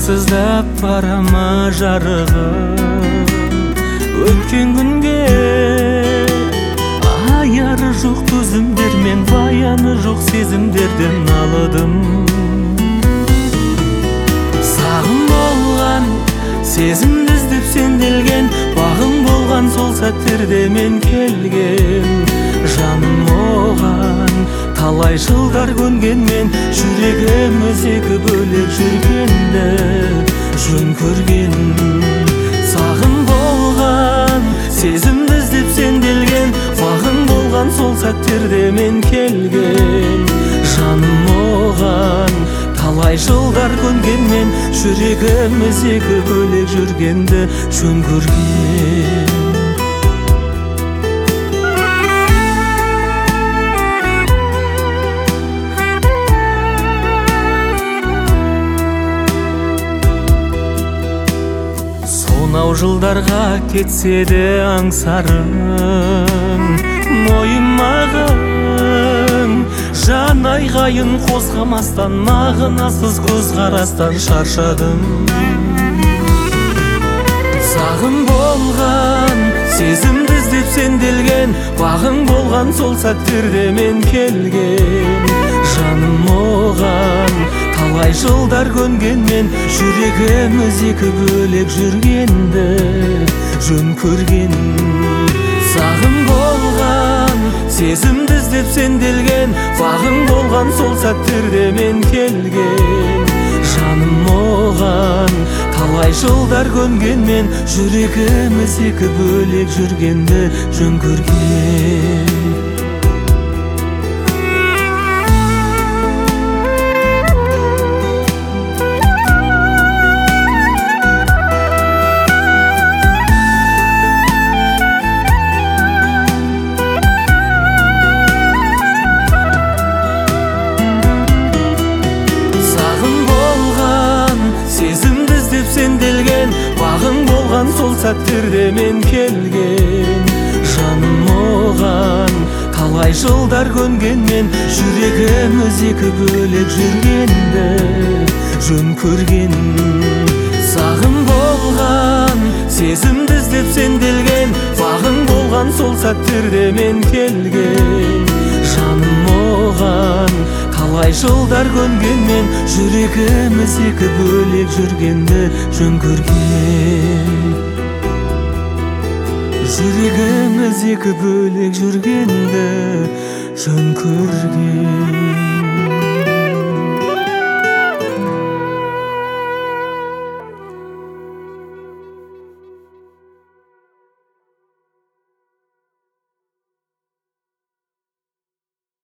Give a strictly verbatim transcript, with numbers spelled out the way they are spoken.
сыздап барама жарығым өткен күнге. Аяры жоқ төзімдер мен баяны жоқ сезімдерден алыдым. Сағым болған сезімді іздеп сенделген, бағым болған сол сәттерде мен келген. Жаным оған талай жылдар көнгенмен, жүрегіміз екі бөлек жүргенді жөн көрген. Сағым болған сезімді іздеп сенделген, бағым болған сол сәттерде мен келген. Жаным оған талай жылдар көнгенмен, жүрегіміз екі бөлек жүргенді жөн көрген. Сонау жылдарға кетсе де аңсарың мойымағың, жан айғайын қозғамастан, мағынасыз көзқарастан шаршадым. Сағым болған сезімді іздеп сенделген, бағың болған сол сәттерде мен келген. Жаным оған талай жылдар көнгенмен, жүрегіміз екі бөлек жүргенді жөн көрген. Сағым болған сезімді іздеп сенделген, бағың болған сол сәттерде мен келген. Жаным оған талай жылдар көнгенмен, жүрегіміз екі бөлек жүргенді жөн көрген. Сенделген, бағың болған сол сәттерде мен келген. Жаным оған талай жылдар көнгенмен, жүрегіміз екі бөлек жүргенді жөн көрген. Сағым болған сезімді іздеп сенделген, бағың болған сол сәттерде мен келген. Жаным оған талай жылдар көнгенмен, жүрегіміз екі бөлек жүргенді жөн көрген. Жүрегіміз екі бөлек жүргенді жөн көрген.